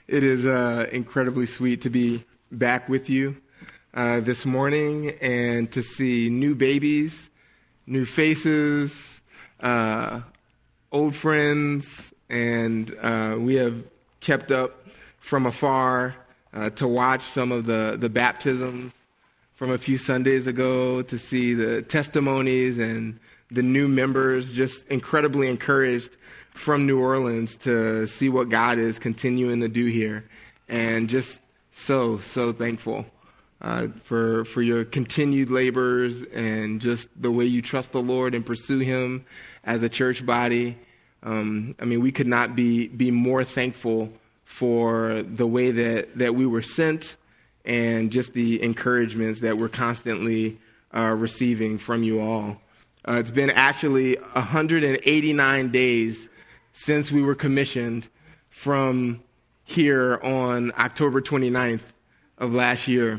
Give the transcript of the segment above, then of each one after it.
It is incredibly sweet to be back with you this morning and to see new babies, new faces, old friends, and we have kept up from afar to watch some of the baptisms from a few Sundays ago, to see the testimonies and the new members, just incredibly encouraged from New Orleans to see what God is continuing to do here, and just so thankful for your continued labors and just the way you trust the Lord and pursue Him as a church body. We could not be more thankful for the way that we were sent and just the encouragements that we're constantly receiving from you all. It's been actually 189 days since we were commissioned from here on October 29th of last year.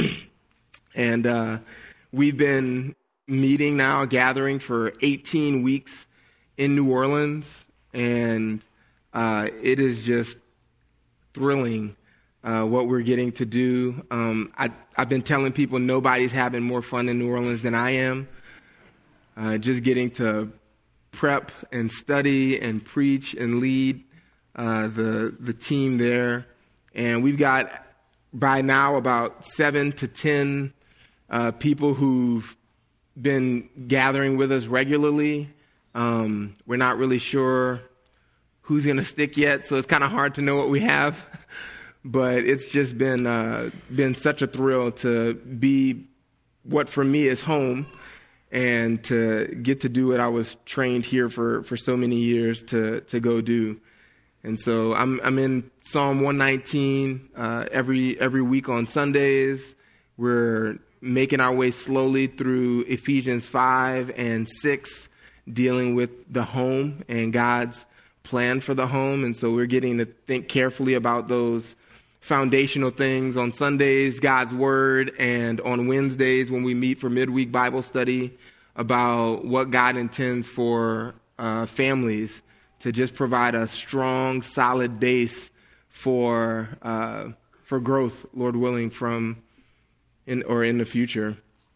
And we've been meeting now, gathering for 18 weeks in New Orleans. And it is just thrilling what we're getting to do. I've been telling people nobody's having more fun in New Orleans than I am. Just getting to prep and study and preach and lead the team there. And we've got by now about 7 to 10 people who've been gathering with us regularly. We're not really sure who's going to stick yet, so it's kind of hard to know what we have. But it's just been such a thrill to be what for me is home, and to get to do what I was trained here for so many years to go do. And so I'm in Psalm 119 every week on Sundays. We're making our way slowly through Ephesians 5 and 6, dealing with the home and God's plan for the home. And so we're getting to think carefully about those foundational things on Sundays, God's Word, and on Wednesdays when we meet for midweek Bible study, about what God intends for families to just provide a strong, solid base for growth, Lord willing, in the future.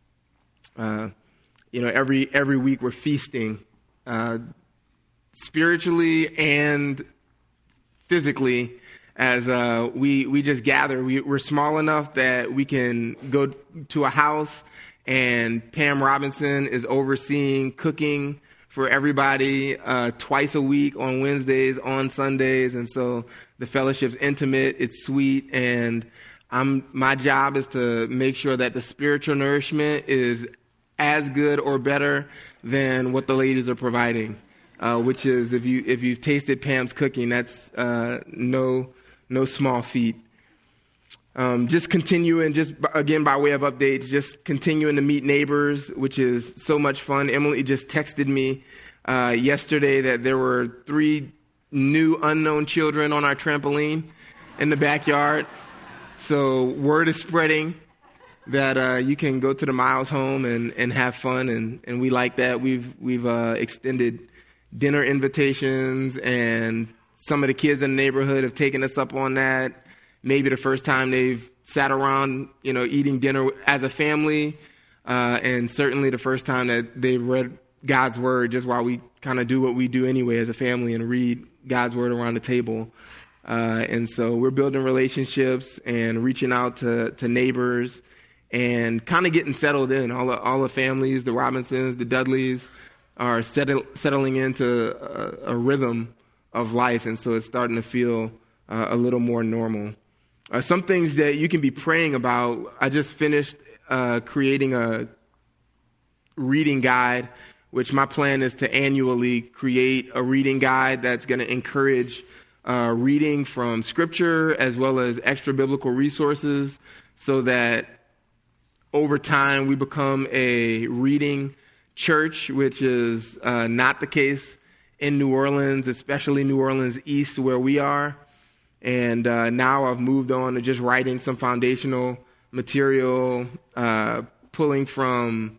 Every week we're feasting spiritually and physically. As we just gather, we're small enough that we can go to a house and Pam Robinson is overseeing cooking for everybody twice a week on Wednesdays, on Sundays. And so the fellowship's intimate, it's sweet, and my job is to make sure that the spiritual nourishment is as good or better than what the ladies are providing, which is, if you've tasted Pam's cooking, that's no small feat. Just continuing, just again by way of updates, just continuing to meet neighbors, which is so much fun. Emily just texted me yesterday that there were 3 new unknown children on our trampoline in the backyard. So word is spreading that you can go to the Miles home and have fun, and we like that. We've extended dinner invitations, and some of the kids in the neighborhood have taken us up on that. Maybe the first time they've sat around, eating dinner as a family, and certainly the first time that they've read God's Word, just while we kind of do what we do anyway as a family and read God's Word around the table. And so we're building relationships and reaching out to neighbors and kind of getting settled in. All the families, the Robinsons, the Dudleys, are settling into a rhythm of life, and so it's starting to feel a little more normal. Some things that you can be praying about. I just finished creating a reading guide, which my plan is to annually create a reading guide that's going to encourage reading from Scripture as well as extra biblical resources, so that over time we become a reading church, which is not the case in New Orleans, especially New Orleans East, where we are. And now I've moved on to just writing some foundational material, pulling from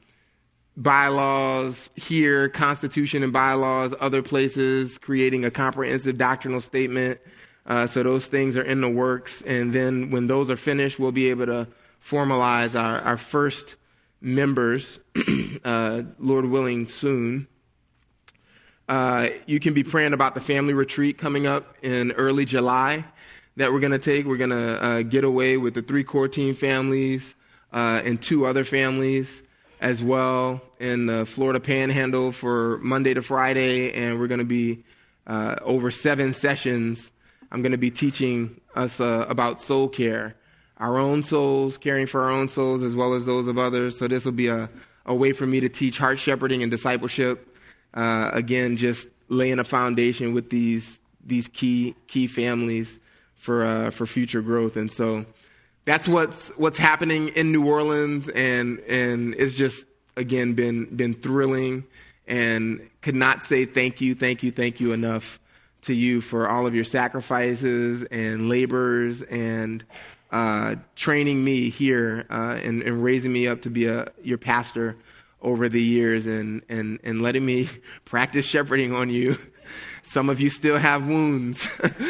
bylaws here, Constitution and bylaws, other places, creating a comprehensive doctrinal statement So those things are in the works. And then when those are finished, we'll be able to formalize our first members, Lord willing, soon. You can be praying about the family retreat coming up in early July that we're going to take. We're going to get away with the 3 core team families and 2 other families as well in the Florida Panhandle for Monday to Friday. And we're going to be over 7 sessions. I'm going to be teaching us about soul care, our own souls, caring for our own souls as well as those of others. So this will be a way for me to teach heart shepherding and discipleship. Again, just laying a foundation with these key families for future growth. And so that's what's happening in New Orleans, and it's just, again, been thrilling, and could not say thank you enough to you for all of your sacrifices and labors and training me here and raising me up to be your pastor over the years and letting me practice shepherding on you. Some of you still have wounds.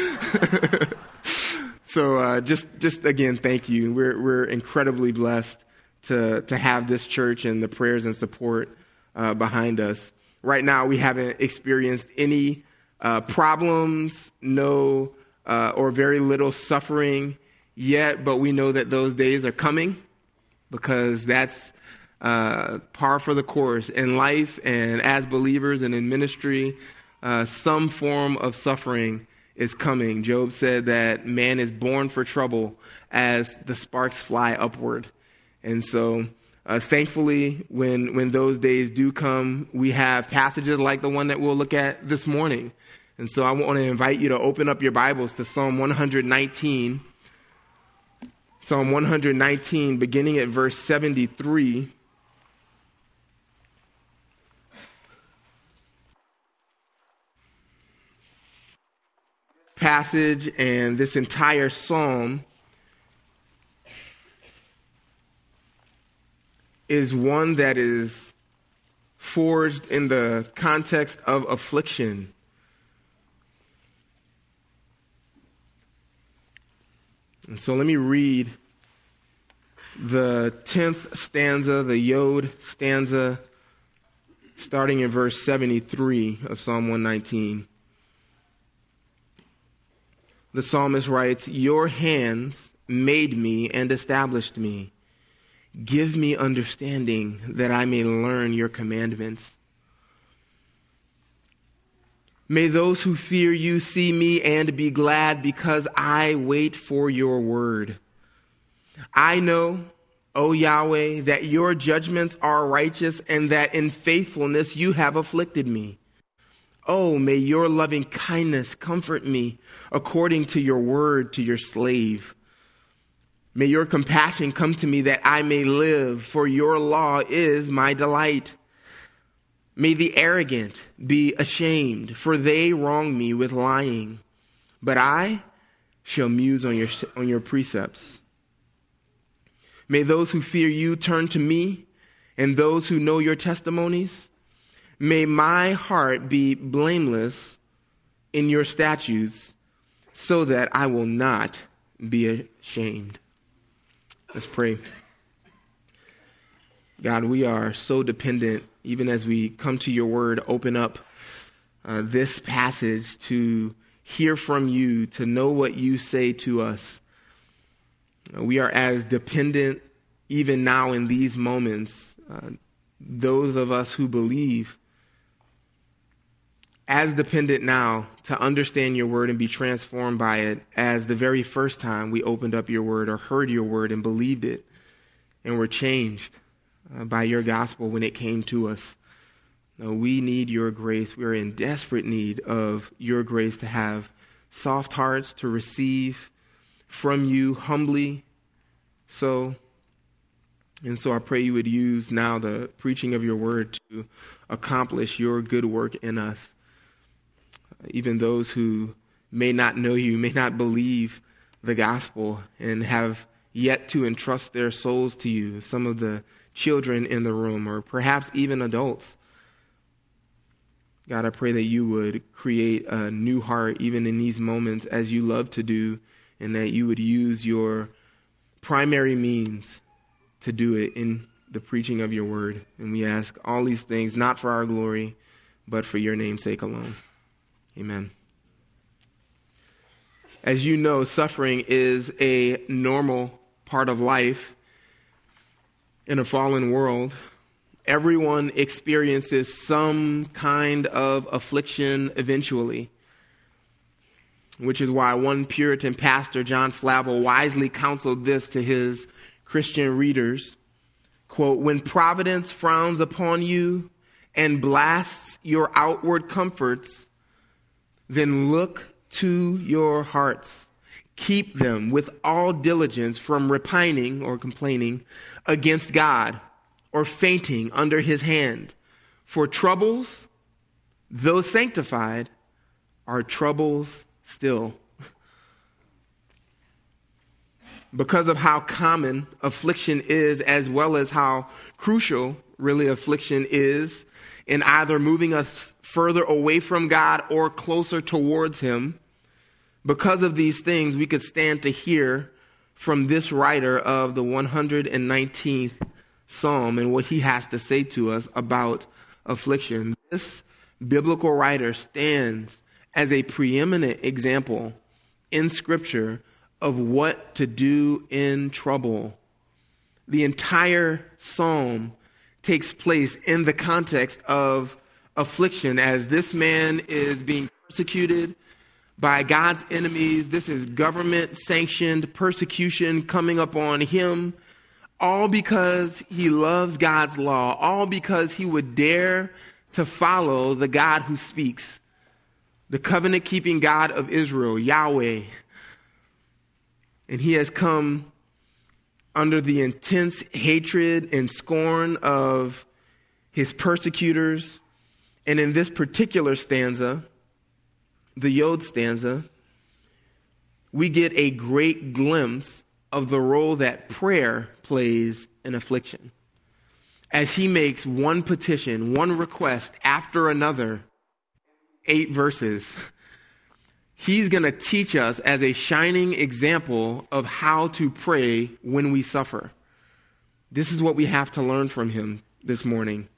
So just again, thank you. We're incredibly blessed to have this church and the prayers and support behind us. Right now, we haven't experienced any problems, no or very little suffering yet, but we know that those days are coming, because that's par for the course in life and as believers and in ministry. Some form of suffering is coming. Job said that man is born for trouble as the sparks fly upward. And so thankfully, when those days do come, we have passages like the one that we'll look at this morning. And so I want to invite you to open up your Bibles to Psalm 119. Psalm 119, beginning at verse 73. Passage and this entire psalm is one that is forged in the context of affliction. And so let me read the 10th stanza, the Yod stanza, starting in verse 73 of Psalm 119. The psalmist writes, "Your hands made me and established me. Give me understanding that I may learn your commandments. May those who fear you see me and be glad, because I wait for your word. I know, O Yahweh, that your judgments are righteous and that in faithfulness you have afflicted me. Oh, may your loving kindness comfort me according to your word to your slave. May your compassion come to me that I may live, for your law is my delight. May the arrogant be ashamed, for they wrong me with lying. But I shall muse on your precepts. May those who fear you turn to me, and those who know your testimonies. May my heart be blameless in your statutes, so that I will not be ashamed." Let's pray. God, we are so dependent, even as we come to your word, open up this passage to hear from you, to know what you say to us. We are as dependent even now in these moments, those of us who believe, as dependent now to understand your word and be transformed by it as the very first time we opened up your word or heard your word and believed it and were changed by your gospel when it came to us. We need your grace. We are in desperate need of your grace to have soft hearts, to receive from you humbly. And so I pray you would use now the preaching of your word to accomplish your good work in us. Even those who may not know you, may not believe the gospel and have yet to entrust their souls to you, some of the children in the room, or perhaps even adults. God, I pray that you would create a new heart even in these moments as you love to do, and that you would use your primary means to do it in the preaching of your word. And we ask all these things, not for our glory, but for your name's sake alone. Amen. As you know, suffering is a normal part of life in a fallen world. Everyone experiences some kind of affliction eventually, which is why one Puritan pastor, John Flavel, wisely counseled this to his Christian readers. Quote, "When providence frowns upon you and blasts your outward comforts, then look to your hearts. Keep them with all diligence from repining or complaining against God or fainting under his hand. For troubles, though sanctified, are troubles still." Because of how common affliction is, as well as how crucial really affliction is in either moving us further away from God or closer towards him, because of these things, we could stand to hear from this writer of the 119th Psalm and what he has to say to us about affliction. This biblical writer stands as a preeminent example in Scripture of what to do in trouble. The entire psalm takes place in the context of affliction as this man is being persecuted by God's enemies. This is government-sanctioned persecution coming upon him, all because he loves God's law, all because he would dare to follow the God who speaks, the covenant-keeping God of Israel, Yahweh. And he has come under the intense hatred and scorn of his persecutors. And in this particular stanza, the Yod stanza, we get a great glimpse of the role that prayer plays in affliction. As he makes one petition, one request after another, 8 verses, he's going to teach us as a shining example of how to pray when we suffer. This is what we have to learn from him this morning.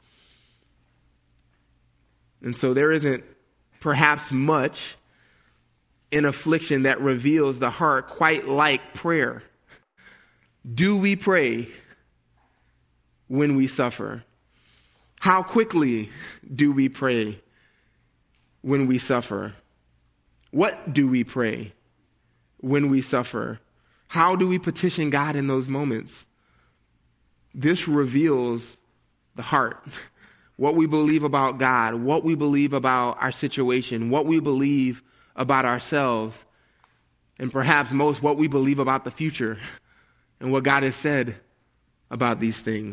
And so there isn't perhaps much in affliction that reveals the heart quite like prayer. Do we pray when we suffer? How quickly do we pray when we suffer? What do we pray when we suffer? How do we petition God in those moments? This reveals the heart, what we believe about God, what we believe about our situation, what we believe about ourselves, and perhaps most what we believe about the future and what God has said about these things.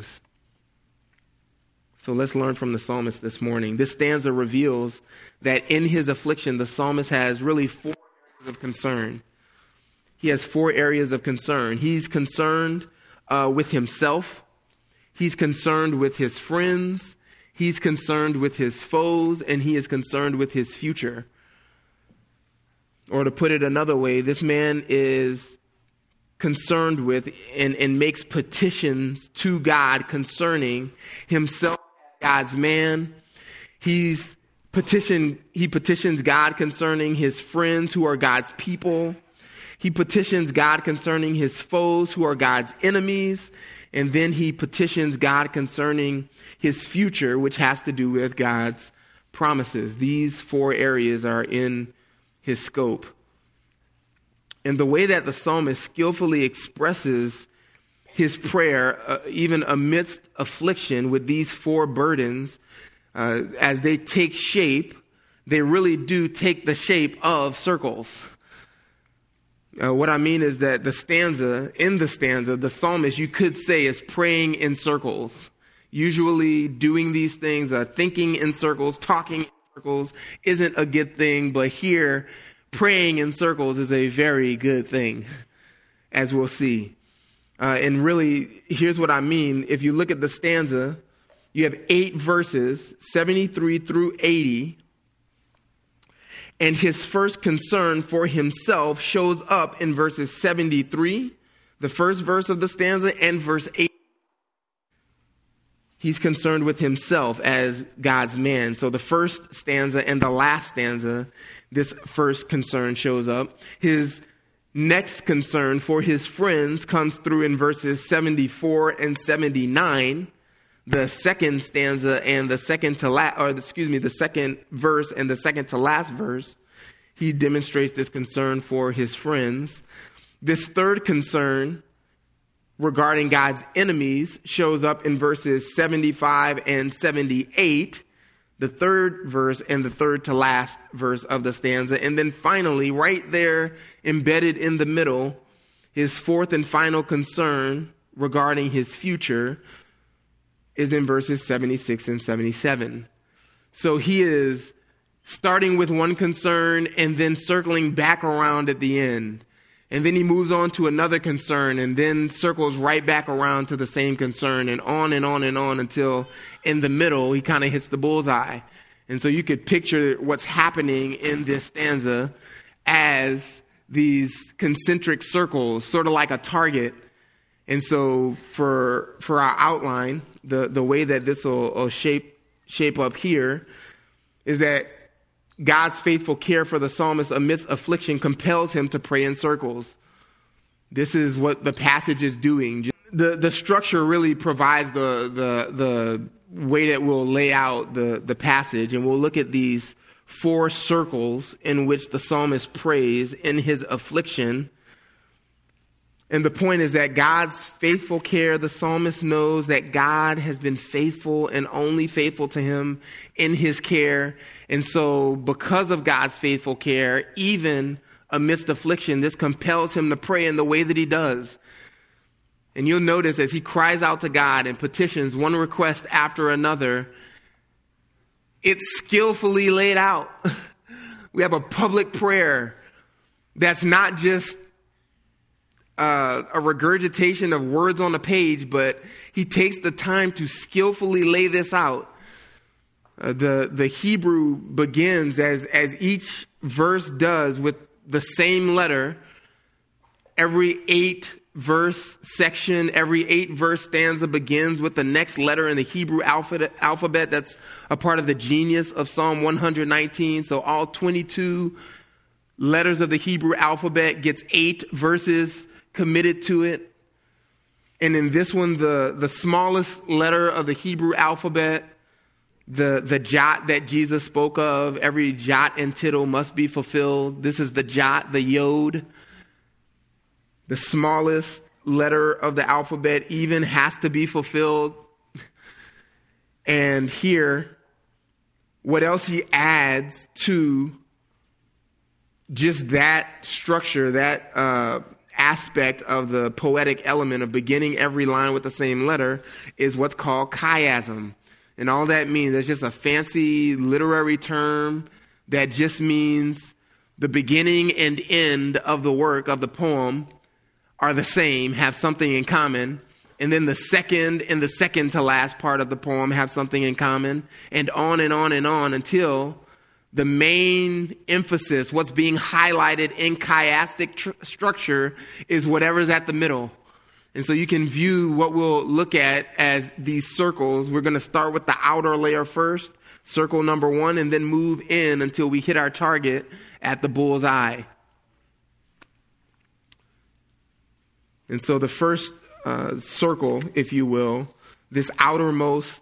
So let's learn from the psalmist this morning. This stanza reveals that in his affliction, the psalmist has really 4 areas of concern. He has 4 areas of concern. He's concerned with himself. He's concerned with his friends. He's concerned with his foes. And he is concerned with his future. Or to put it another way, this man is concerned with and makes petitions to God concerning himself, God's man. He petitions God concerning his friends who are God's people. He petitions God concerning his foes who are God's enemies. And then he petitions God concerning his future, which has to do with God's promises. These 4 areas are in his scope. And the way that the psalmist skillfully expresses his prayer, even amidst affliction with these 4 burdens, as they take shape, they really do take the shape of circles. What I mean is that the stanza, the psalmist, you could say, is praying in circles. Usually doing these things, thinking in circles, talking in circles isn't a good thing, but here, praying in circles is a very good thing, as we'll see. And really, here's what I mean. If you look at the stanza, you have 8 verses, 73 through 80, And his first concern for himself shows up in verses 73, the first verse of the stanza, and verse 8. He's concerned with himself as God's man. So the first stanza and the last stanza, this first concern shows up. His next concern for his friends comes through in verses 74 and 79. The second stanza and the second verse and the second to last verse, he demonstrates this concern for his friends. This third concern regarding God's enemies shows up in verses 75 and 78, the third verse and the third to last verse of the stanza. And then finally, right there, embedded in the middle, his fourth and final concern regarding his future is in verses 76 and 77. So he is starting with one concern and then circling back around at the end. And then he moves on to another concern and then circles right back around to the same concern, and on and on and on until in the middle he kind of hits the bullseye. And so you could picture what's happening in this stanza as these concentric circles, sort of like a target. And so for our outline, the way that this will shape up here is that God's faithful care for the psalmist amidst affliction compels him to pray in circles. This is what the passage is doing. The structure really provides the way that we'll lay out the passage, and we'll look at these 4 circles in which the psalmist prays in his affliction. And the point is that God's faithful care, the psalmist knows that God has been faithful and only faithful to him in his care. And so because of God's faithful care, even amidst affliction, this compels him to pray in the way that he does. And you'll notice as he cries out to God and petitions one request after another, it's skillfully laid out. We have a public prayer that's not just a regurgitation of words on a page, but he takes the time to skillfully lay this out. The Hebrew begins as each verse does with the same letter. Every 8-verse section, every 8-verse stanza begins with the next letter in the Hebrew alphabet. That's a part of the genius of Psalm 119. So all 22 letters of the Hebrew alphabet gets 8 verses committed to it. And in this one, the smallest letter of the Hebrew alphabet, the jot that Jesus spoke of, every jot and tittle must be fulfilled. This is the jot, the yod. The smallest letter of the alphabet even has to be fulfilled. And here, what else he adds to just that structure, that aspect of the poetic element of beginning every line with the same letter, is what's called chiasm. And all that means, it's just a fancy literary term that just means the beginning and end of the work, of the poem, are the same, have something in common. And then the second and the second to last part of the poem have something in common, and on and on and on until the main emphasis, what's being highlighted in chiastic structure, is whatever's at the middle. And so you can view what we'll look at as these circles. We're going to start with the outer layer first, circle number 1, and then move in until we hit our target at the bull's eye. And so the first circle, if you will, this outermost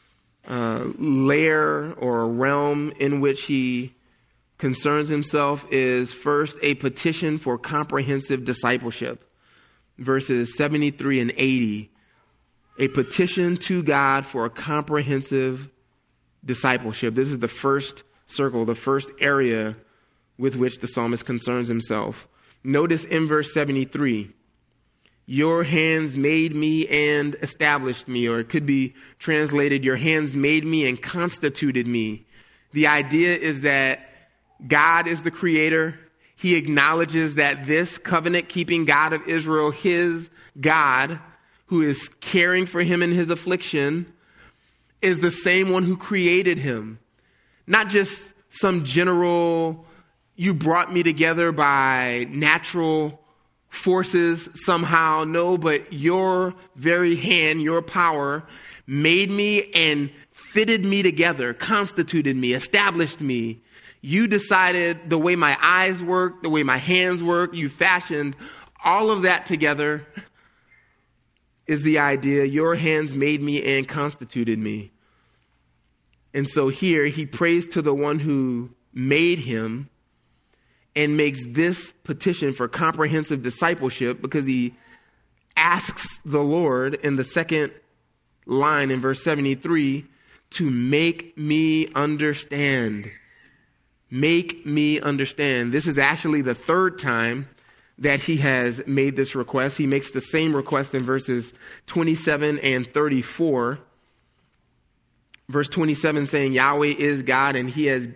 layer or realm in which he concerns himself, is first a petition for comprehensive discipleship. Verses 73 and 80, a petition to God for a comprehensive discipleship. This is the first circle, the first area with which the psalmist concerns himself. Notice in verse 73, your hands made me and established me, or it could be translated, your hands made me and constituted me. The idea is that God is the creator. He acknowledges that this covenant-keeping God of Israel, his God, who is caring for him in his affliction, is the same one who created him. Not just some general you brought me together by natural forces somehow. No, but your very hand, your power made me and fitted me together, constituted me, established me. You decided the way my eyes work, the way my hands work. You fashioned all of that together is the idea. Your hands made me and constituted me. And so here he prays to the one who made him and makes this petition for comprehensive discipleship because he asks the Lord in the second line in verse 73 to make me understand. Make me understand. This is actually the third time that he has made this request. He makes the same request in verses 27 and 34. Verse 27 saying Yahweh is God and he has,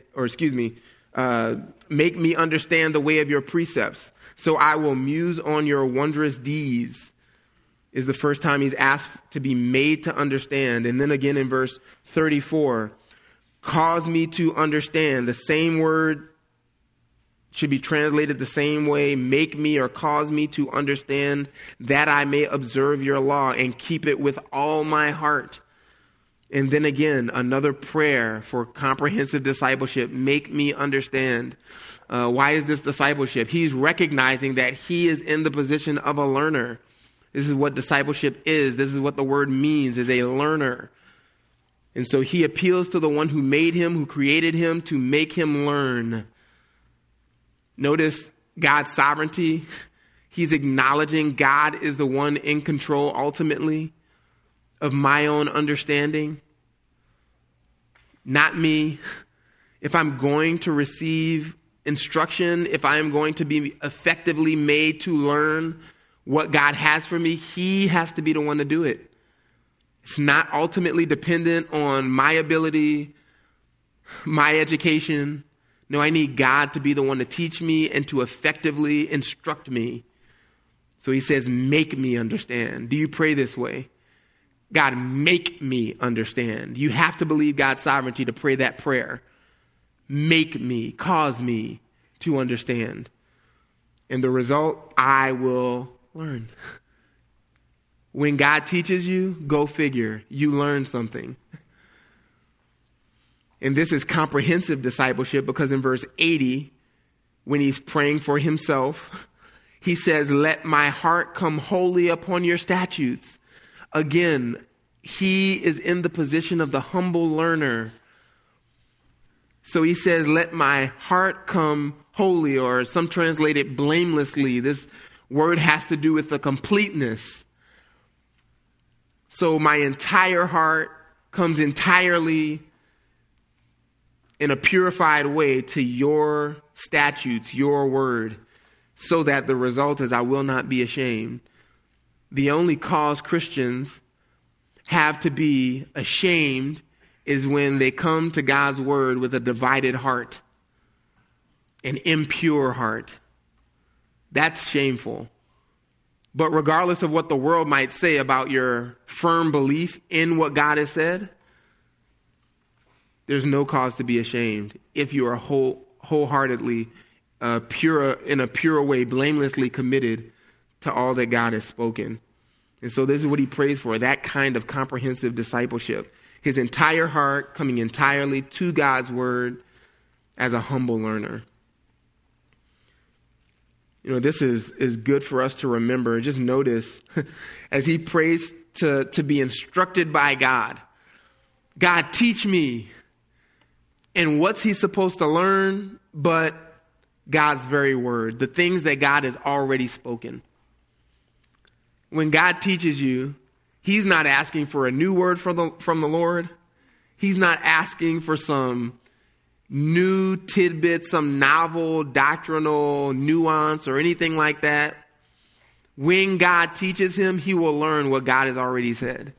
make me understand the way of your precepts, so I will muse on your wondrous deeds, is the first time he's asked to be made to understand. And then again in verse 34, cause me to understand. The same word should be translated the same way, make me or cause me to understand that I may observe your law and keep it with all my heart. And then again, another prayer for comprehensive discipleship. Make me understand. Why is this discipleship? He's recognizing that he is in the position of a learner. This is what discipleship is. This is what the word means, is a learner. And so he appeals to the one who made him, who created him, to make him learn. Notice God's sovereignty. He's acknowledging God is the one in control ultimately of my own understanding, not me. If I'm going to receive instruction, if I am going to be effectively made to learn what God has for me, he has to be the one to do it. It's not ultimately dependent on my ability, my education. No, I need God to be the one to teach me and to effectively instruct me. So he says, make me understand. Do you pray this way? God, make me understand. You have to believe God's sovereignty to pray that prayer. Make me, cause me to understand. And the result, I will learn. When God teaches you, go figure, you learn something. And this is comprehensive discipleship because in verse 80, when he's praying for himself, he says, let my heart come wholly upon your statutes. Again, he is in the position of the humble learner. So he says, let my heart come wholly, or some translate it blamelessly. This word has to do with the completeness. So my entire heart comes entirely in a purified way to your statutes, your word, so that the result is I will not be ashamed. The only cause Christians have to be ashamed is when they come to God's word with a divided heart, an impure heart. That's shameful. But regardless of what the world might say about your firm belief in what God has said, there's no cause to be ashamed if you are wholeheartedly, in a pure way, blamelessly committed to all that God has spoken. And so this is what he prays for, that kind of comprehensive discipleship. His entire heart coming entirely to God's word as a humble learner. You know, this is good for us to remember. Just notice as he prays to be instructed by God. God, teach me. And what's he supposed to learn but God's very word, the things that God has already spoken. When God teaches you, he's not asking for a new word from the Lord. He's not asking for some new tidbit, some novel doctrinal nuance or anything like that. When God teaches him, he will learn what God has already said.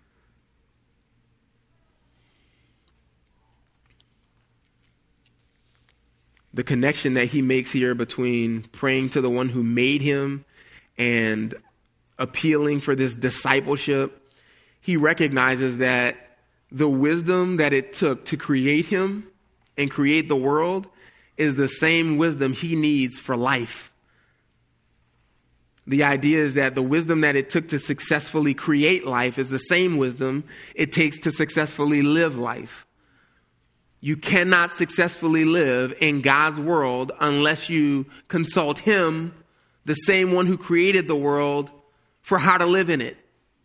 The connection that he makes here between praying to the one who made him and appealing for this discipleship, he recognizes that the wisdom that it took to create him and create the world is the same wisdom he needs for life. The idea is that the wisdom that it took to successfully create life is the same wisdom it takes to successfully live life. You cannot successfully live in God's world unless you consult him, the same one who created the world, for how to live in it.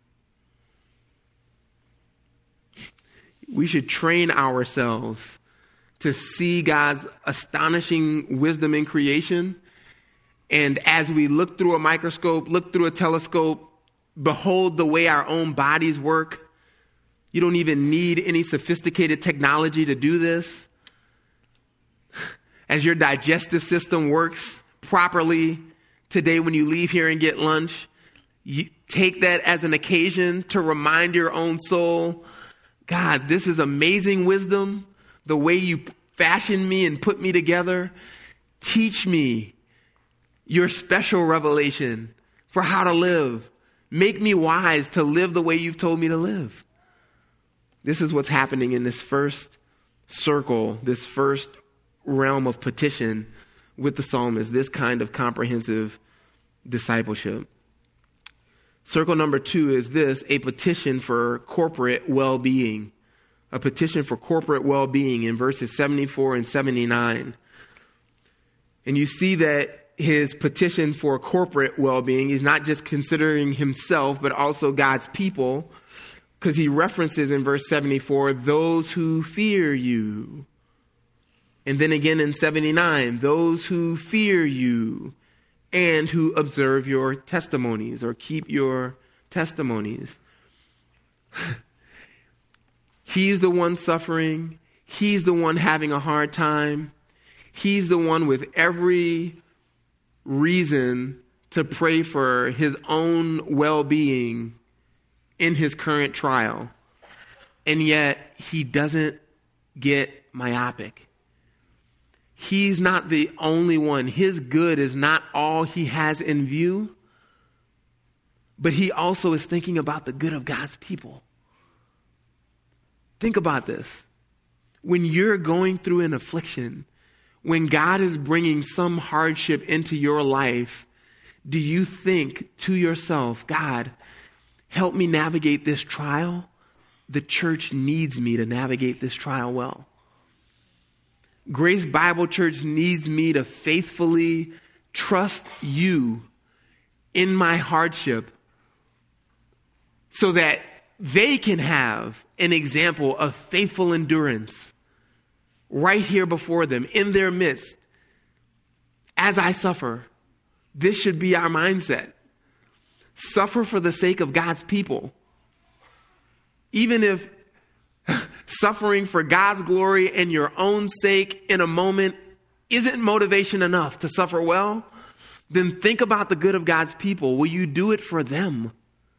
We should train ourselves to see God's astonishing wisdom in creation. And as we look through a microscope, look through a telescope, behold the way our own bodies work. You don't even need any sophisticated technology to do this. As your digestive system works properly today when you leave here and get lunch, you take that as an occasion to remind your own soul, God, this is amazing wisdom. The way you fashioned me and put me together. Teach me your special revelation for how to live. Make me wise to live the way you've told me to live. This is what's happening in this first circle, this first realm of petition with the psalmist, this kind of comprehensive discipleship. Circle number 2 is this, a petition for corporate well-being. A petition for corporate well-being in verses 74 and 79. And you see that his petition for corporate well-being, he's not just considering himself, but also God's people, because he references in verse 74, those who fear you. And then again in 79, those who fear you and who observe your testimonies or keep your testimonies. He's the one suffering. He's the one having a hard time. He's the one with every reason to pray for his own well-being in his current trial. And yet he doesn't get myopic. He's not the only one. His good is not all he has in view, but he also is thinking about the good of God's people. Think about this. When you're going through an affliction, when God is bringing some hardship into your life, do you think to yourself, God, help me navigate this trial? The church needs me to navigate this trial well. Grace Bible Church needs me to faithfully trust you in my hardship so that they can have an example of faithful endurance right here before them, in their midst. As I suffer, this should be our mindset. Suffer for the sake of God's people. Even if suffering for God's glory and your own sake in a moment isn't motivation enough to suffer well, then think about the good of God's people. Will you do it for them?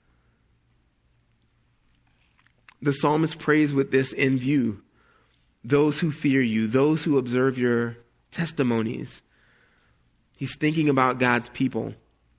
The psalmist prays with this in view. Those who fear you, those who observe your testimonies. He's thinking about God's people.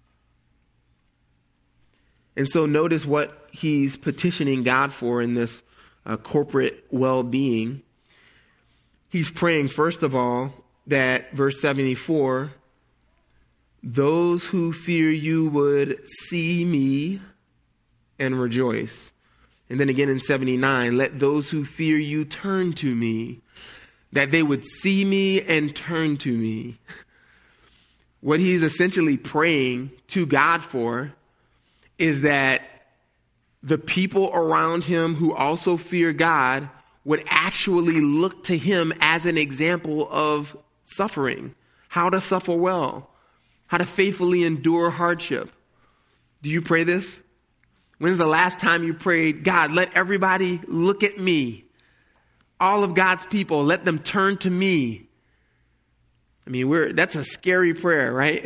And so notice what he's petitioning God for in this corporate well-being. He's praying, first of all, that verse 74, those who fear you would see me and rejoice. And then again in 79, let those who fear you turn to me, that they would see me and turn to me. What he's essentially praying to God for is that the people around him who also fear God would actually look to him as an example of suffering, how to suffer well, how to faithfully endure hardship. Do you pray this? When's the last time you prayed, God, let everybody look at me? All of God's people, let them turn to me. I mean, that's a scary prayer, right?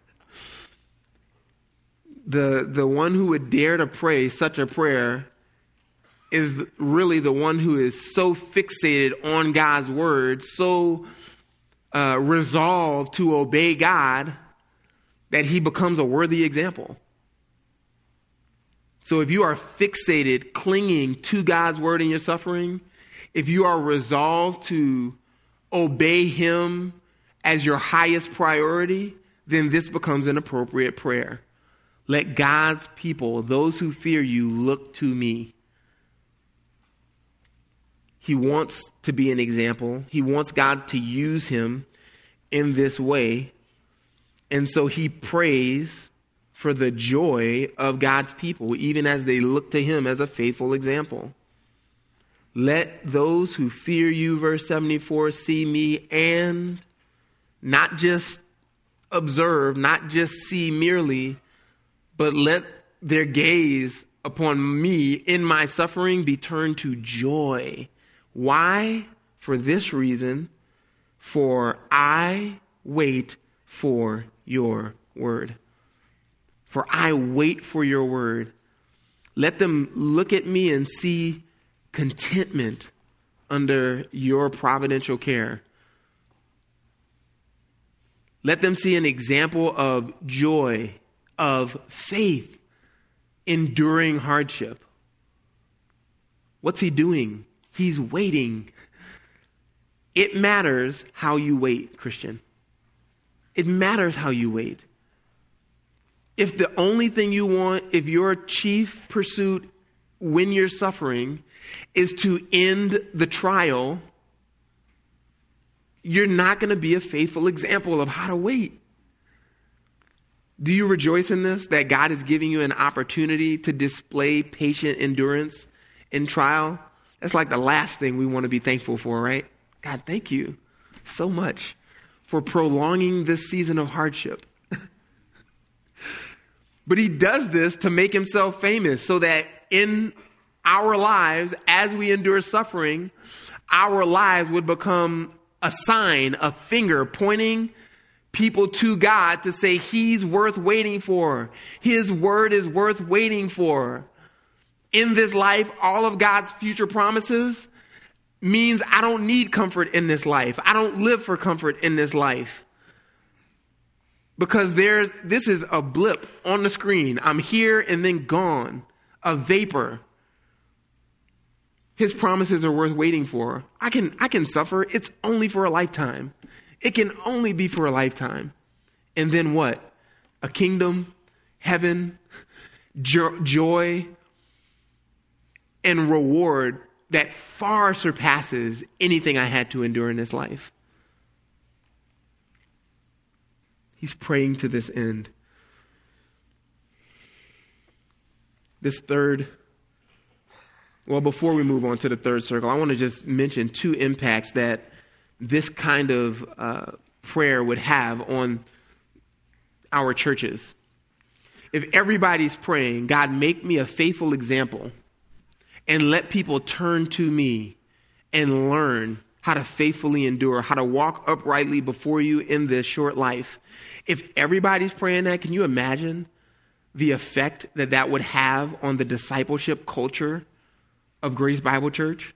The one who would dare to pray such a prayer is really the one who is so fixated on God's word, so resolved to obey God that he becomes a worthy example. So if you are fixated, clinging to God's word in your suffering, if you are resolved to obey him as your highest priority, then this becomes an appropriate prayer. Let God's people, those who fear you, look to me. He wants to be an example. He wants God to use him in this way. And so he prays for the joy of God's people, even as they look to him as a faithful example. Let those who fear you, verse 74, see me and not just observe, not just see merely, but let their gaze upon me in my suffering be turned to joy. Why? For this reason, for I wait for your word. For I wait for your word. Let them look at me and see contentment under your providential care. Let them see an example of joy, of faith, enduring hardship. What's he doing? He's waiting. It matters how you wait, Christian. It matters how you wait. If the only thing you want, if your chief pursuit when you're suffering is to end the trial, you're not going to be a faithful example of how to wait. Do you rejoice in this, that God is giving you an opportunity to display patient endurance in trial? That's like the last thing we want to be thankful for, right? God, thank you so much for prolonging this season of hardship. But he does this to make himself famous so that in our lives, as we endure suffering, our lives would become a sign, a finger pointing people to God to say he's worth waiting for. His word is worth waiting for. In this life, all of God's future promises means I don't need comfort in this life. I don't live for comfort in this life. Because this is a blip on the screen. I'm here and then gone. A vapor. His promises are worth waiting for. I can suffer. It's only for a lifetime. It can only be for a lifetime. And then what? A kingdom, heaven, joy, and reward that far surpasses anything I had to endure in this life. He's praying to this end. Before we move on to the third circle, I want to just mention two impacts that this kind of prayer would have on our churches. If everybody's praying, God, make me a faithful example and let people turn to me and learn how to faithfully endure, how to walk uprightly before you in this short life. If everybody's praying that, can you imagine the effect that would have on the discipleship culture of Grace Bible Church?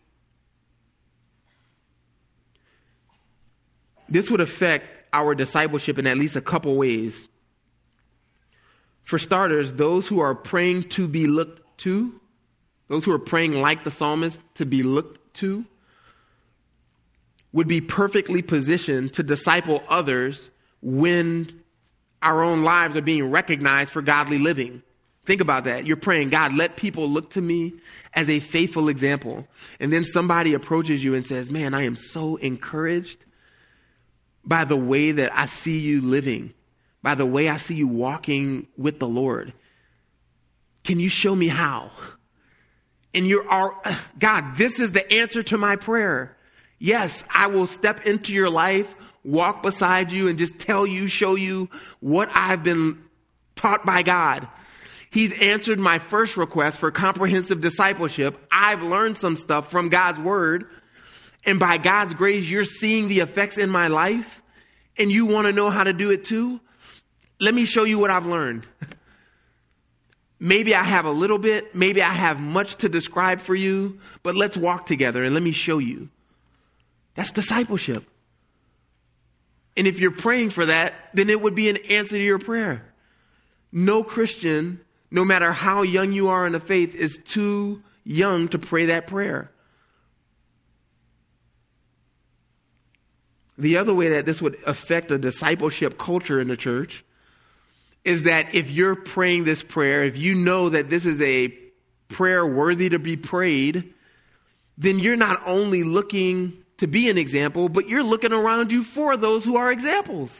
This would affect our discipleship in at least a couple ways. For starters, those who are praying to be looked to, those who are praying like the psalmist to be looked to, would be perfectly positioned to disciple others when our own lives are being recognized for godly living. Think about that. You're praying, God, let people look to me as a faithful example. And then somebody approaches you and says, man, I am so encouraged by the way that I see you living, by the way I see you walking with the Lord. Can you show me how? And God, this is the answer to my prayer. Yes, I will step into your life, walk beside you, and just show you what I've been taught by God. He's answered my first request for comprehensive discipleship. I've learned some stuff from God's word. And by God's grace, you're seeing the effects in my life. And you want to know how to do it too? Let me show you what I've learned. Maybe I have a little bit. Maybe I have much to describe for you. But let's walk together and let me show you. That's discipleship. And if you're praying for that, then it would be an answer to your prayer. No Christian, no matter how young you are in the faith, is too young to pray that prayer. The other way that this would affect a discipleship culture in the church is that if you're praying this prayer, if you know that this is a prayer worthy to be prayed, then you're not only looking to be an example, but you're looking around you for those who are examples.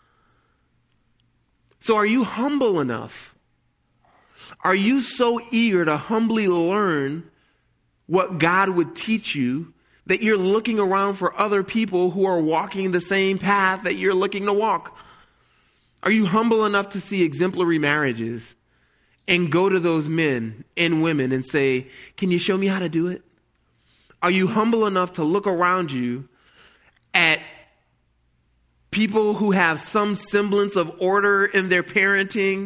So are you humble enough? Are you so eager to humbly learn what God would teach you that you're looking around for other people who are walking the same path that you're looking to walk? Are you humble enough to see exemplary marriages and go to those men and women and say, can you show me how to do it? Are you humble enough to look around you at people who have some semblance of order in their parenting,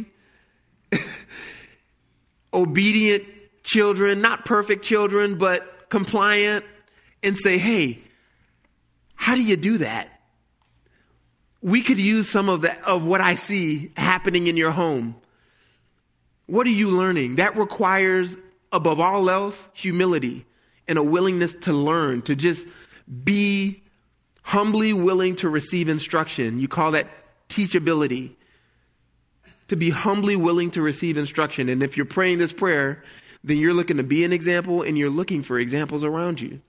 obedient children, not perfect children, but compliant, and say, hey, how do you do that? We could use some of what I see happening in your home. What are you learning? That requires, above all else, humility and a willingness to learn, to just be humbly willing to receive instruction. You call that teachability. To be humbly willing to receive instruction. And if you're praying this prayer, then you're looking to be an example and you're looking for examples around you.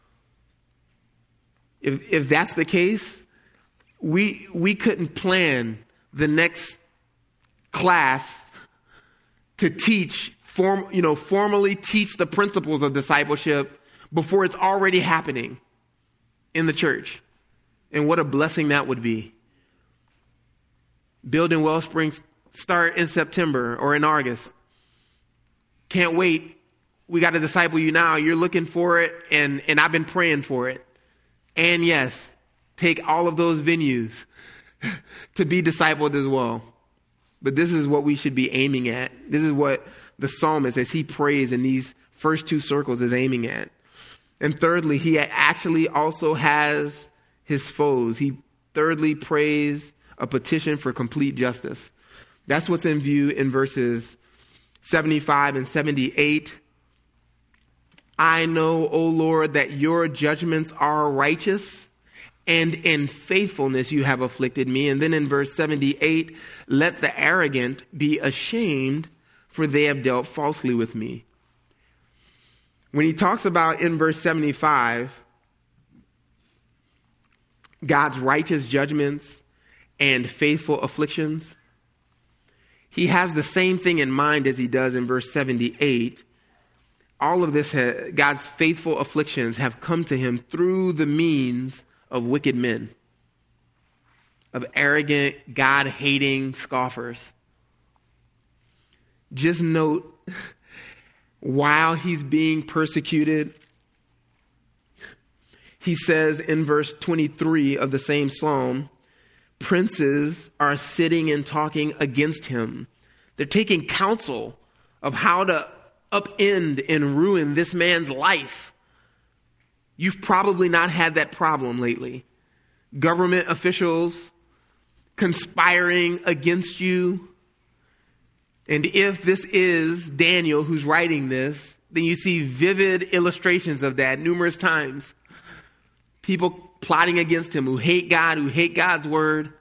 If that's the case, we couldn't plan the next class to teach, formally teach the principles of discipleship before it's already happening in the church. And what a blessing that would be. Building Wellspring start in September or in August. Can't wait. We got to disciple you now. You're looking for it, and I've been praying for it. And yes, take all of those venues to be discipled as well. But this is what we should be aiming at. This is what the psalmist, as he prays in these first two circles, is aiming at. And thirdly, he actually also has his foes. He thirdly prays a petition for complete justice. That's what's in view in verses 75 and 78. I know, O Lord, that your judgments are righteous, and in faithfulness you have afflicted me. And then in verse 78, let the arrogant be ashamed, for they have dealt falsely with me. When he talks about in verse 75, God's righteous judgments and faithful afflictions, he has the same thing in mind as he does in verse 78. All of this, God's faithful afflictions have come to him through the means of wicked men, of arrogant, God-hating scoffers. Just note, while he's being persecuted, he says in verse 23 of the same psalm, princes are sitting and talking against him. They're taking counsel of how to upend and ruin this man's life. You've probably not had that problem lately. Government officials conspiring against you. And if this is Daniel who's writing this, then you see vivid illustrations of that numerous times. People plotting against him who hate God, who hate God's word.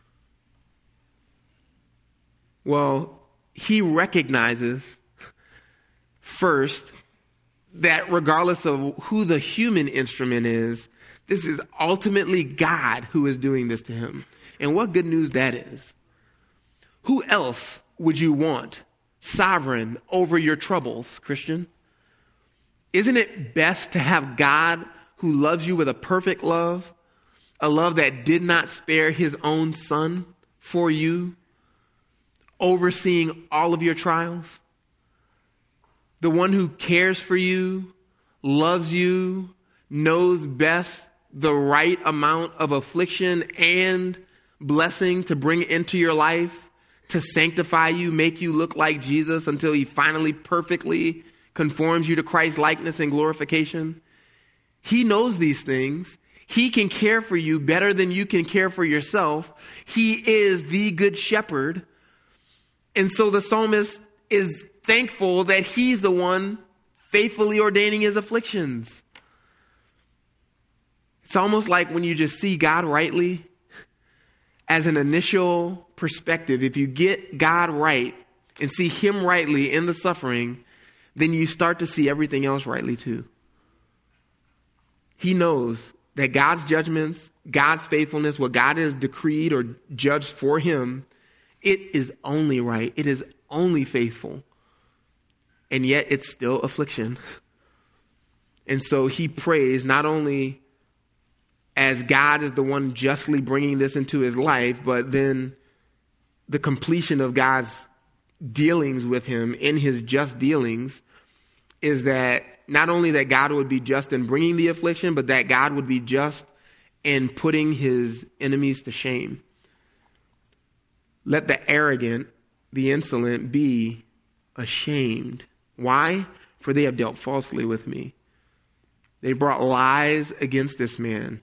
Well, he recognizes first that regardless of who the human instrument is, this is ultimately God who is doing this to him. And what good news that is. Who else would you want sovereign over your troubles, Christian? Isn't it best to have God who loves you with a perfect love, a love that did not spare his own son for you, overseeing all of your trials? The one who cares for you, loves you, knows best the right amount of affliction and blessing to bring into your life, to sanctify you, make you look like Jesus until he finally perfectly conforms you to Christ's likeness and glorification. He knows these things. He can care for you better than you can care for yourself. He is the good shepherd. And so the psalmist is thankful that he's the one faithfully ordaining his afflictions. It's almost like when you just see God rightly as an initial perspective. If you get God right and see him rightly in the suffering, then you start to see everything else rightly too. He knows that God's judgments, God's faithfulness, what God has decreed or judged for him, it is only right. It is only faithful. And yet it's still affliction. And so he prays not only as God is the one justly bringing this into his life, but then the completion of God's dealings with him in his just dealings is that not only that God would be just in bringing the affliction, but that God would be just in putting his enemies to shame. Let the arrogant, the insolent be ashamed. Why? For they have dealt falsely with me. They brought lies against this man.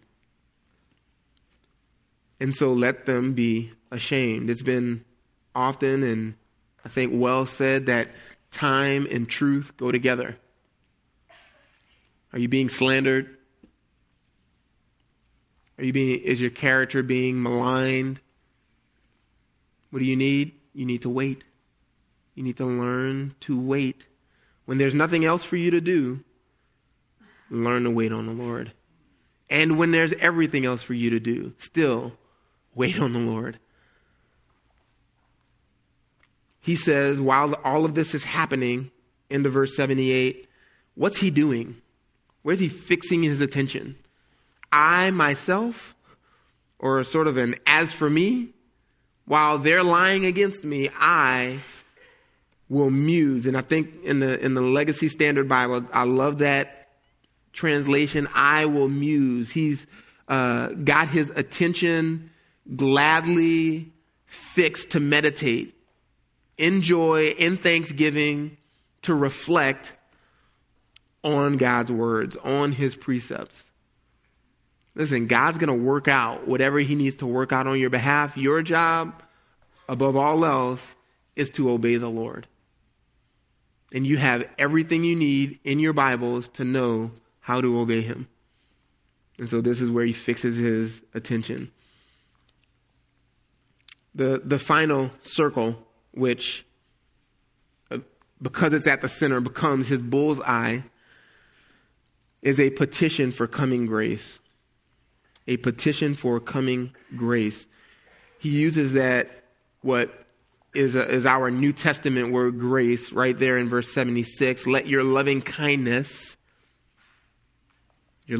And so let them be ashamed. It's been often and I think well said that time and truth go together. Are you being slandered? Is your character being maligned? What do you need? You need to wait. You need to learn to wait. When there's nothing else for you to do, learn to wait on the Lord. And when there's everything else for you to do, still wait on the Lord. He says, while all of this is happening, into verse 78, what's he doing? Where's he fixing his attention? I myself, or sort of an as for me, while they're lying against me, I will muse. And I think in the Legacy Standard Bible, I love that translation. I will muse. He's got his attention gladly fixed to meditate, in joy, in thanksgiving, to reflect on God's words, on his precepts. Listen, God's going to work out whatever he needs to work out on your behalf. Your job, above all else, is to obey the Lord. And you have everything you need in your Bibles to know how to obey him. And so this is where he fixes his attention. The final circle, which, because it's at the center, becomes his bullseye, is a petition for coming grace. A petition for coming grace. He uses that, what is our New Testament word grace, right there in verse 76. Let your loving kindness, your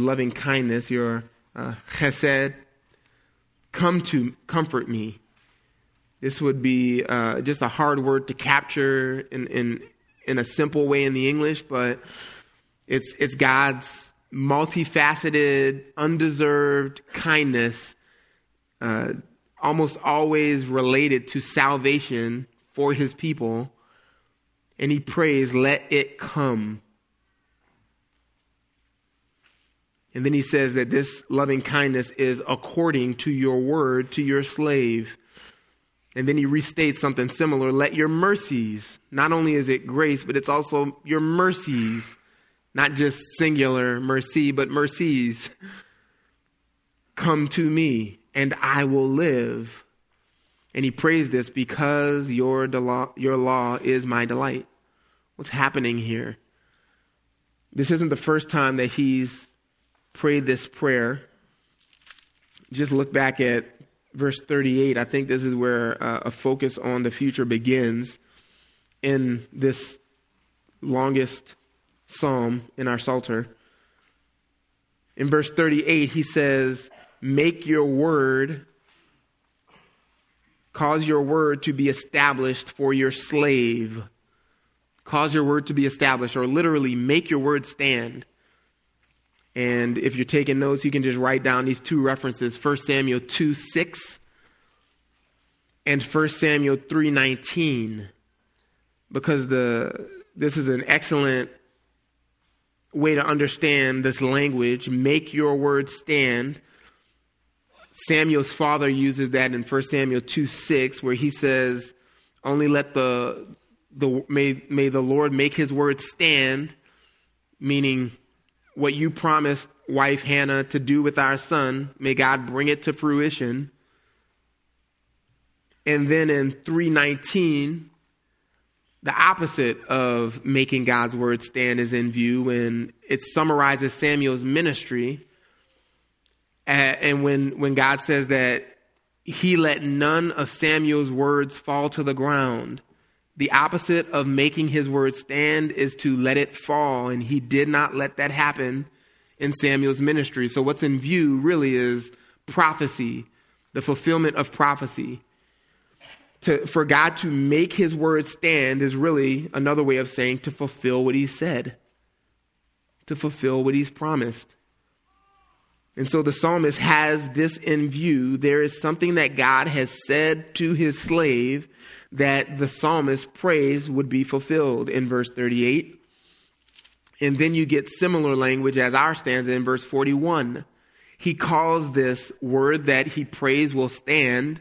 chesed, come to comfort me. This would be just a hard word to capture in a simple way in the English, but it's God's multifaceted, undeserved kindness, almost always related to salvation for his people. And he prays, let it come. And then he says that this loving kindness is according to your word to your slave. And then he restates something similar. Let your mercies, not only is it grace, but it's also your mercies, not just singular mercy, but mercies, come to me and I will live. And he prays this because your law is my delight. What's happening here? This isn't the first time that he's prayed this prayer. Just look back at verse 38. I think this is where a focus on the future begins in this longest psalm in our Psalter. In verse 38, he says, make your word, cause your word to be established for your slave. Cause your word to be established, or literally make your word stand. And if you're taking notes, you can just write down these two references, 1 Samuel 2:6 and 1 Samuel 3:19, because this is an excellent way to understand this language. Make your word stand. Samuel's father uses that in 1 Samuel 2:6, where he says, only let may the Lord make his word stand, meaning what you promised wife Hannah to do with our son. May God bring it to fruition. And then in 3:19, the opposite of making God's word stand is in view when it summarizes Samuel's ministry. And when God says that he let none of Samuel's words fall to the ground, the opposite of making his word stand is to let it fall. And he did not let that happen in Samuel's ministry. So what's in view really is prophecy, the fulfillment of prophecy. For God to make his word stand is really another way of saying to fulfill what he said, to fulfill what he's promised. And so the psalmist has this in view. There is something that God has said to his slave that the psalmist prays would be fulfilled in verse 38. And then you get similar language as our stanza in verse 41. He calls this word that he prays will stand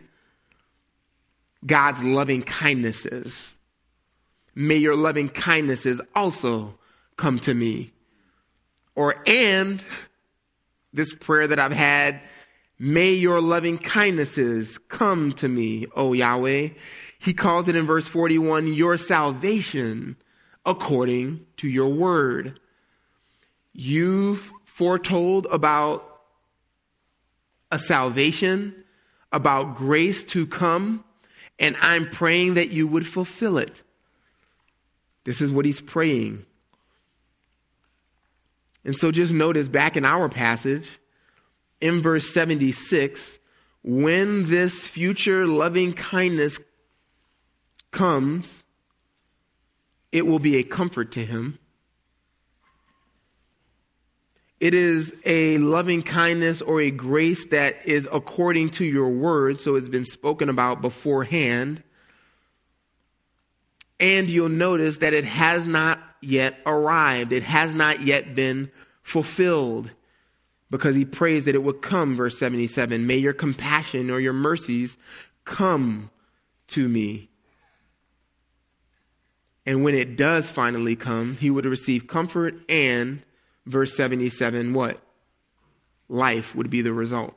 God's loving kindnesses. May your loving kindnesses also come to me. And this prayer that I've had, may your loving kindnesses come to me, O Yahweh. He calls it in verse 41, your salvation according to your word. You've foretold about a salvation, about grace to come, and I'm praying that you would fulfill it. This is what he's praying. And so just notice back in our passage, in verse 76, when this future loving kindness comes, it will be a comfort to him. It is a loving kindness or a grace that is according to your word, so it's been spoken about beforehand. And you'll notice that it has not yet arrived. It has not yet been fulfilled, because he prays that it would come, verse 77. May your compassion or your mercies come to me. And when it does finally come, he would receive comfort, and verse 77, what? Life would be the result.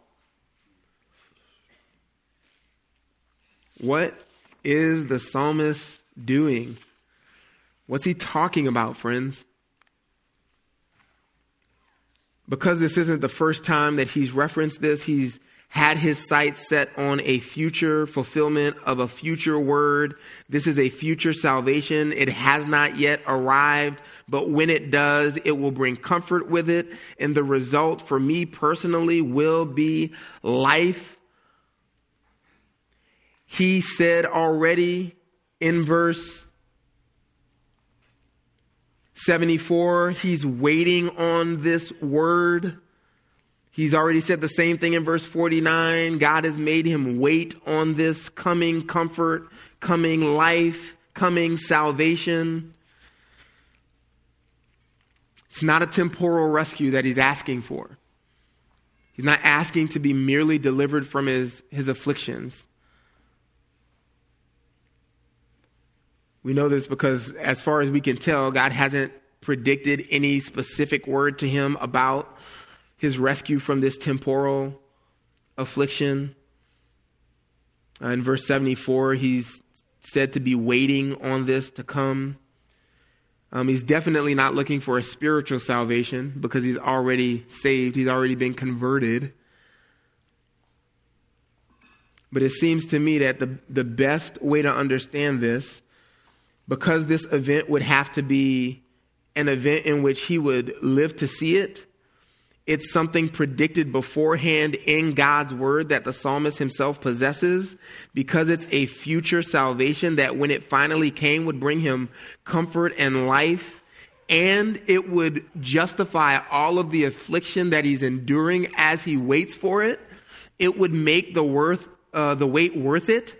What is the psalmist doing? What's he talking about, friends? Because this isn't the first time that he's referenced this, he's had his sights set on a future fulfillment of a future word. This is a future salvation. It has not yet arrived, but when it does, it will bring comfort with it. And the result for me personally will be life. He said already in verse 74, he's waiting on this word. He's already said the same thing in verse 49. God has made him wait on this coming comfort, coming life, coming salvation. It's not a temporal rescue that he's asking for. He's not asking to be merely delivered from his afflictions. We know this because, as far as we can tell, God hasn't predicted any specific word to him about his rescue from this temporal affliction. In verse 74, he's said to be waiting on this to come. He's definitely not looking for a spiritual salvation, because he's already saved. He's already been converted. But it seems to me that the best way to understand this, because this event would have to be an event in which he would live to see it, it's something predicted beforehand in God's word that the psalmist himself possesses, because it's a future salvation that when it finally came would bring him comfort and life, and it would justify all of the affliction that he's enduring as he waits for it. It would make the wait worth it.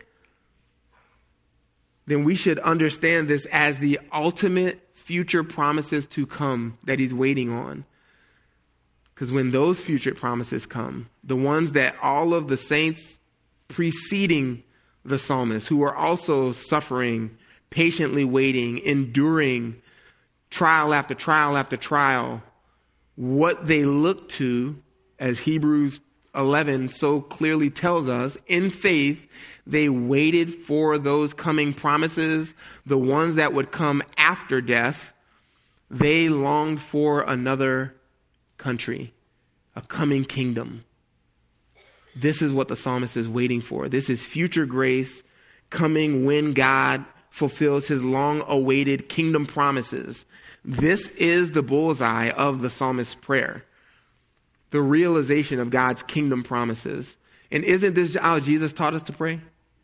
Then we should understand this as the ultimate future promises to come that he's waiting on. Because when those future promises come, the ones that all of the saints preceding the psalmist, who are also suffering, patiently waiting, enduring trial after trial after trial, what they look to, as Hebrews 11 so clearly tells us, in faith, they waited for those coming promises, the ones that would come after death. They longed for another country, a coming kingdom. This is what the psalmist is waiting for. This is future grace coming when God fulfills his long-awaited kingdom promises. This is the bullseye of the psalmist's prayer, the realization of God's kingdom promises. And isn't this how Jesus taught us to pray?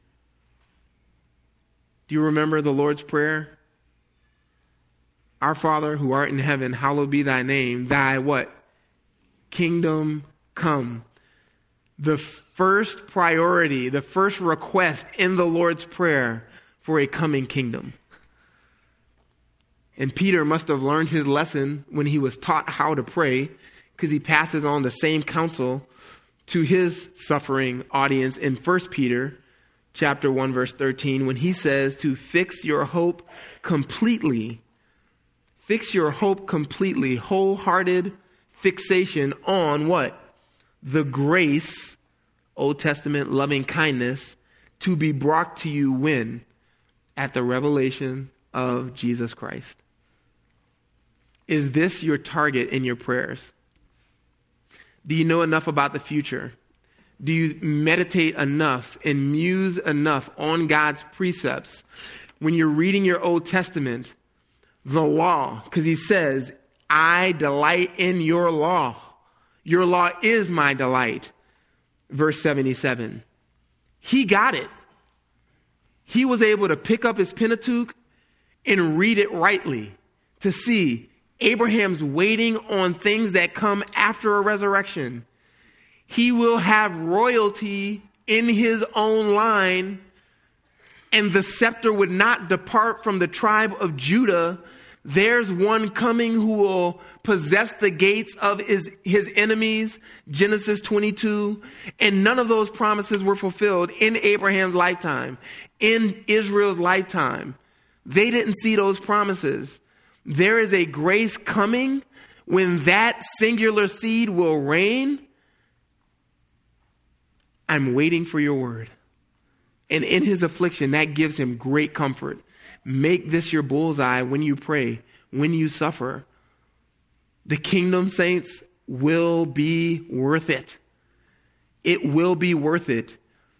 Do you remember the Lord's Prayer? Our Father who art in heaven, hallowed be thy name. Thy what? Kingdom come. The first priority, the first request in the Lord's Prayer for a coming kingdom. And Peter must have learned his lesson when he was taught how to pray, because he passes on the same counsel to his suffering audience in 1 Peter chapter 1, verse 13, when he says to fix your hope completely. Fix your hope completely, wholehearted fixation on what? The grace, Old Testament loving kindness, to be brought to you when? At the revelation of Jesus Christ. Is this your target in your prayers? Do you know enough about the future? Do you meditate enough and muse enough on God's precepts? When you're reading your Old Testament, the law, because he says, I delight in your law. Your law is my delight. Verse 77. He got it. He was able to pick up his Pentateuch and read it rightly to see Abraham's waiting on things that come after a resurrection. He will have royalty in his own line, and the scepter would not depart from the tribe of Judah. There's one coming who will possess the gates of his enemies, Genesis 22. And none of those promises were fulfilled in Abraham's lifetime, in Israel's lifetime. They didn't see those promises. There is a grace coming when that singular seed will reign. I'm waiting for your word. And in his affliction, that gives him great comfort. Make this your bullseye when you pray, when you suffer. The kingdom, saints, will be worth it. It will be worth it.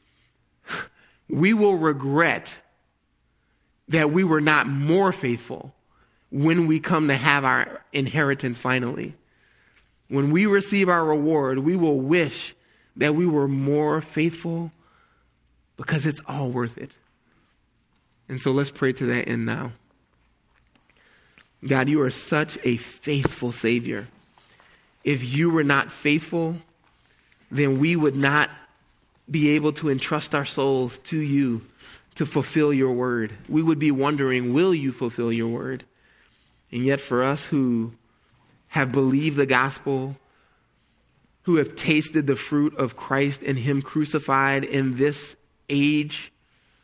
We will regret that we were not more faithful when we come to have our inheritance finally. When we receive our reward, we will wish that we were more faithful, because it's all worth it. And so let's pray to that end now. God, you are such a faithful Savior. If you were not faithful, then we would not be able to entrust our souls to you to fulfill your word. We would be wondering, will you fulfill your word? And yet for us who have believed the gospel, who have tasted the fruit of Christ and him crucified in this age,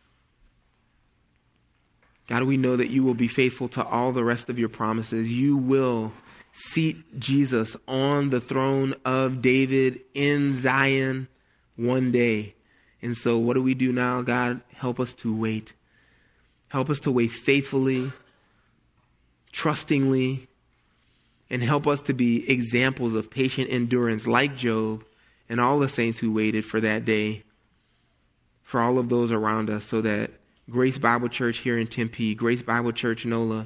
God, we know that you will be faithful to all the rest of your promises. You will seat Jesus on the throne of David in Zion one day. And so what do we do now? God, help us to wait. Help us to wait faithfully, trustingly, and help us to be examples of patient endurance like Job and all the saints who waited for that day, for all of those around us, so that Grace Bible Church here in Tempe, Grace Bible Church NOLA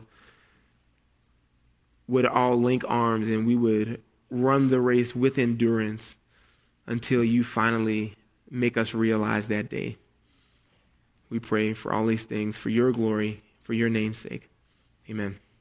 would all link arms and we would run the race with endurance until you finally make us realize that day. We pray for all these things for your glory, for your name's sake. Amen.